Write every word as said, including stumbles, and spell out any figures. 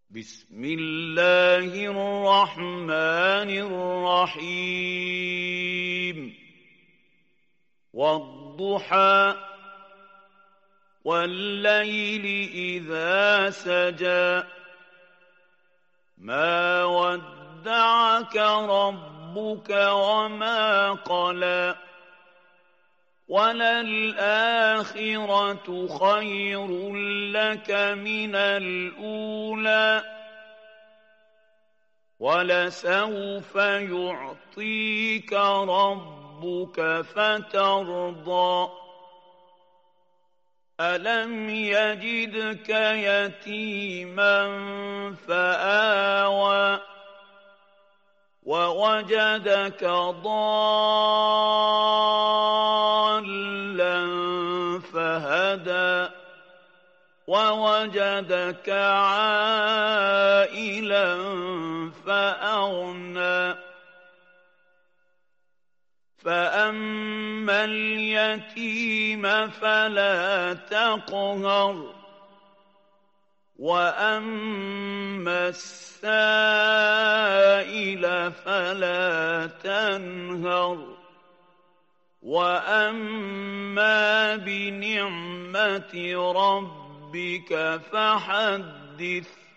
بسم الله الرحمن الرحيم والضحى والليل إذا سجى ما ودعك ربك وما قلى وللآخرة خير لك من الأولى ولسوف يعطيك ربك فترضى ألم يجدك يتيما فآوى ووجدك ضالا فهدى ووجدك عائلا فأغنى فأما اليتيم فلا تقهر وأما السائل فلا تنهر وأما بنعمة ربك فحدث